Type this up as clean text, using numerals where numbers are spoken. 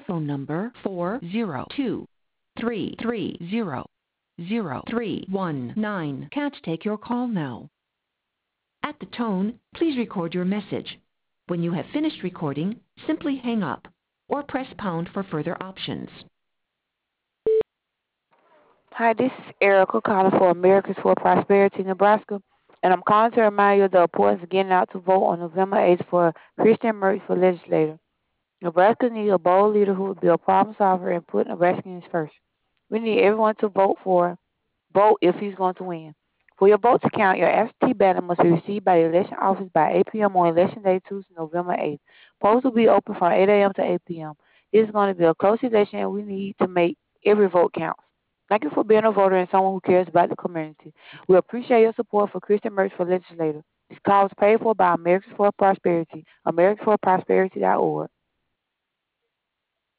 telephone number 402-330-0319. Can't take your call now. At the tone, please record your message. When you have finished recording, simply hang up or press pound for further options. Hi, this is Erica calling for Americans for Prosperity, Nebraska, and I'm calling to remind you of the importance of getting out to vote on November 8th for Christian Mertz for legislator. Nebraska needs a bold leader who will be a problem solver and put Nebraskans first. We need everyone to vote if he's going to win. For your vote to count, your absentee ballot must be received by the election office by 8 p.m. on Election Day, Tuesday, November 8th. Polls will be open from 8 a.m. to 8 p.m. This is going to be a close election, and we need to make every vote count. Thank you for being a voter and someone who cares about the community. We appreciate your support for Christian Mertz for legislator. This call is paid for by Americans for Prosperity, americansforprosperity.org.